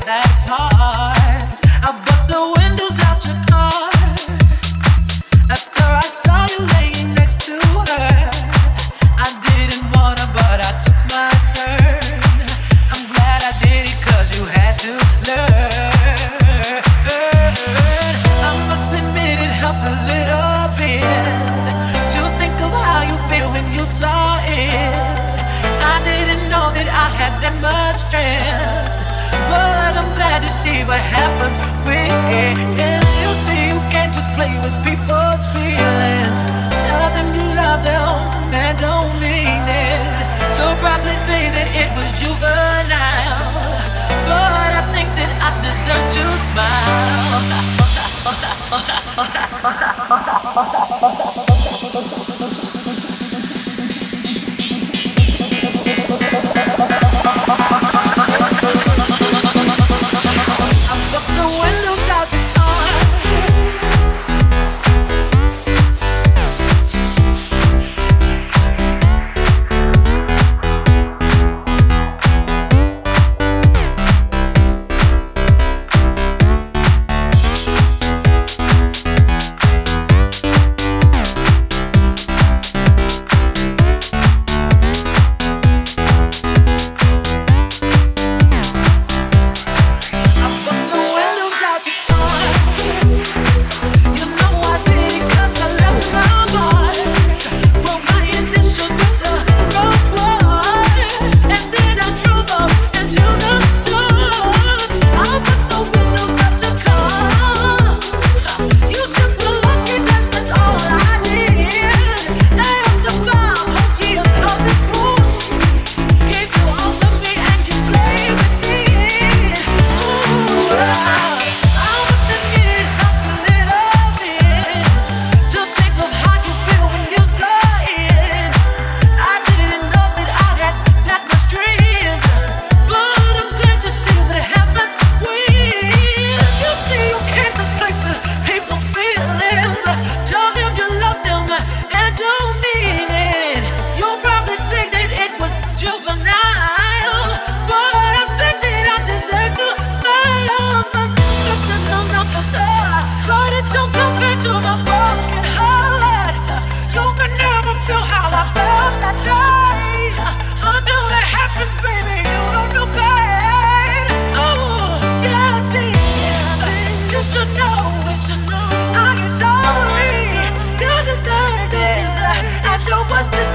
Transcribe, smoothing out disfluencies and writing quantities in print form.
that part. I bust the windows out your car after I saw you laying next to her. I didn't wanna, but I took my turn. I'm glad I did it 'cause you had to learn. I must admit it helped a little bit to think of how you feel when you saw it. I didn't know that I had that much strength, but I'm glad to see what happens when you see you can't just play with people's feelings. Tell them you love them and don't mean it. You'll probably say that it was juvenile, but I think that I deserve to smile. The windows out the what to